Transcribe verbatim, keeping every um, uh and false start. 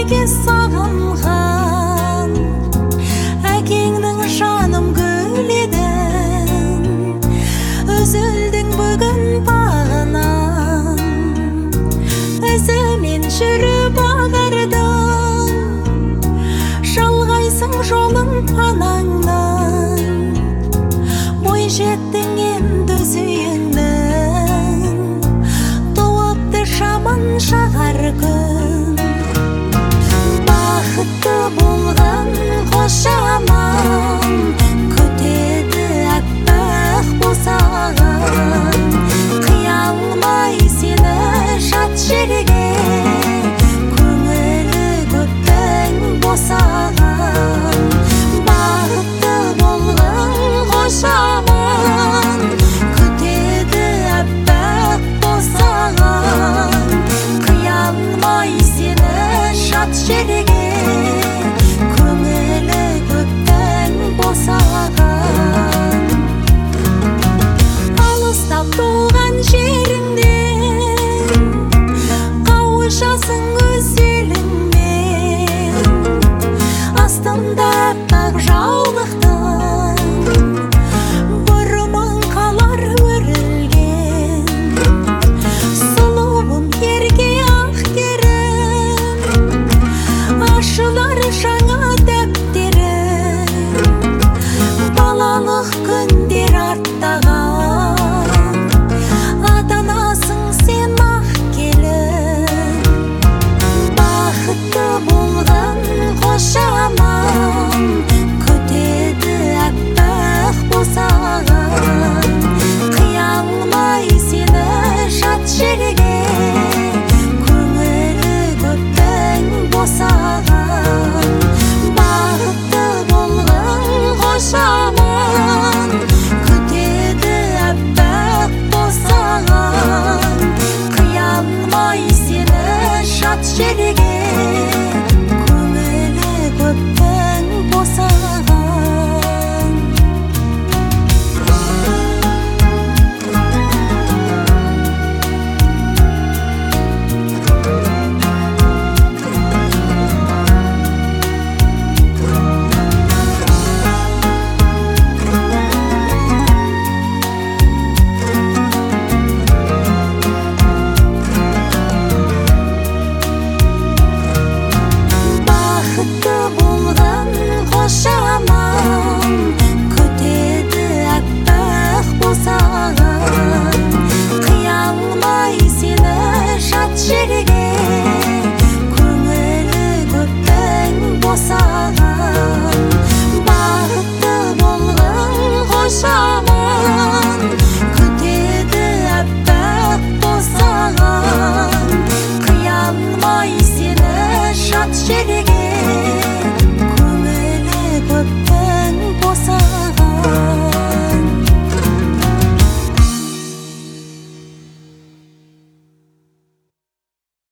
неге сағынған, әкеңнің жаным гүледің, үзілдің бүгін бағынан, өзімен жүріп ағардың, жалғайсың жолың панаңнан, бой жеттің енді сүйіңнің, туыпты шаман шағар күн. Бақытты болған қошаман, күтеді аппақ босаған, қия алмай сені жат жерге, көңілі көптің босаған. Бақытты болған қошаман, күтеді аппақ босаған, қия алмай сені жат жерге, көңілі көптің босаған. Алыстап туған жеріңден қауышасың өз еліңмен, астында аппақ жаулықтың бұрымың қалар өрілген. Сұлуым ерке ақ керім, ашылар жаңа дәптерім, балалық күндер аттаған, ата-анасың сен ақ келін. Бақытты болған қошаман, күтеді аппақ босаған, қия алмай сені жат жерге, көңілі көптің босаған. Бақытты болған қошаман, күтеді аппақ босаған, қия алмай сені жат жерге, көңілі көптің босаған. Бақытты болған қошаман, күтеді аппақ босаған, қия алмай сені жат жерге, көңілі көптің босаған. Бақытты болған қошаман, күтеді аппақ босаған, қия алмай сені жат жерге,